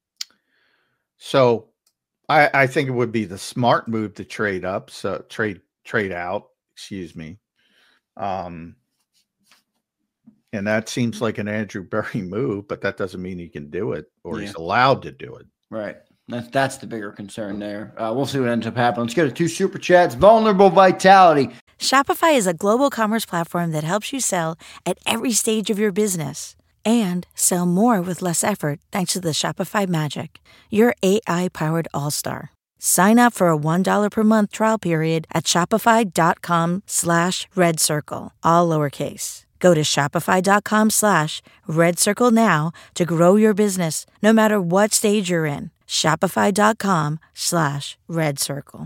so I, I think it would be the smart move to trade up, so trade, trade out, excuse me. Um, and that seems like an Andrew Berry move, but that doesn't mean he can do it or yeah. he's allowed to do it. Right. That's, that's the bigger concern there. Uh, we'll see what ends up happening. Let's go to two super chats. Vulnerable Vitality. Shopify is a global commerce platform that helps you sell at every stage of your business. And sell more with less effort thanks to the Shopify Magic, your A I-powered all-star. Sign up for a one dollar per month trial period at shopify.com slash red circle, all lowercase. Go to shopify.com slash red circle now to grow your business, no matter what stage you're in. Shopify.com slash red circle.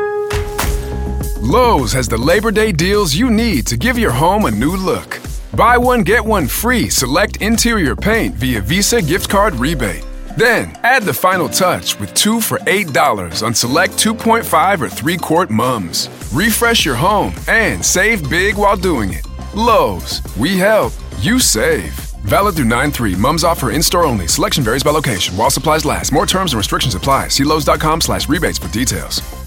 Lowe's has the Labor Day deals you need to give your home a new look. Buy one, get one free select interior paint via Visa gift card rebate. Then, add the final touch with two for eight dollars on select two point five or three quart mums. Refresh your home and save big while doing it. Lowe's, we help, you save. Valid through nine three. Mums offer in-store only. Selection varies by location. While supplies last. More terms and restrictions apply. See Lowe's.com slash rebates for details.